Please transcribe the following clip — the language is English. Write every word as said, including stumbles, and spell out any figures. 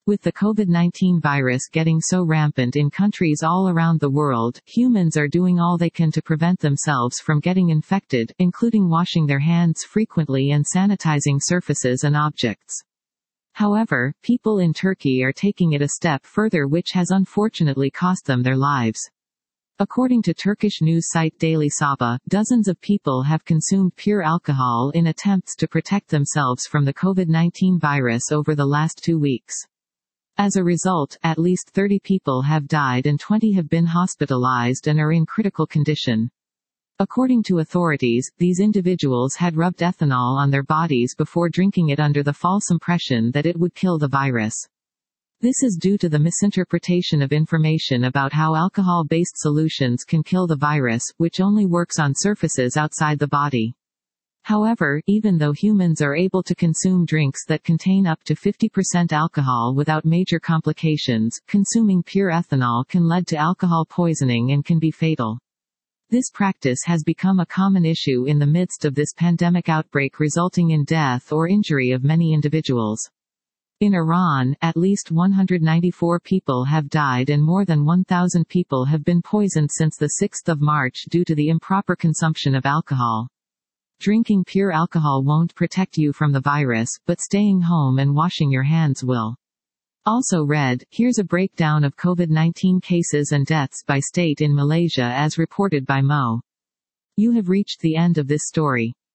With the COVID nineteen virus getting so rampant in countries all around the world, humans are doing all they can to prevent themselves from getting infected, including washing their hands frequently and sanitizing surfaces and objects. However, people in Turkey are taking it a step further, which has unfortunately cost them their lives. According to Turkish news site Daily Sabah, dozens of people have consumed pure alcohol in attempts to protect themselves from the COVID nineteen virus over the last two weeks. As a result, at least thirty people have died and twenty have been hospitalized and are in critical condition. According to authorities, these individuals had rubbed ethanol on their bodies before drinking it under the false impression that it would kill the virus. This is due to the misinterpretation of information about how alcohol-based solutions can kill the virus, which only works on surfaces outside the body. However, even though humans are able to consume drinks that contain up to fifty percent alcohol without major complications, consuming pure ethanol can lead to alcohol poisoning and can be fatal. This practice has become a common issue in the midst of this pandemic outbreak, resulting in death or injury of many individuals. In Iran, at least one hundred ninety-four people have died and more than one thousand people have been poisoned since the sixth of March due to the improper consumption of alcohol. Drinking pure alcohol won't protect you from the virus, but staying home and washing your hands will. Also read, here's a breakdown of COVID nineteen cases and deaths by state in Malaysia as reported by Mo. You have reached the end of this story.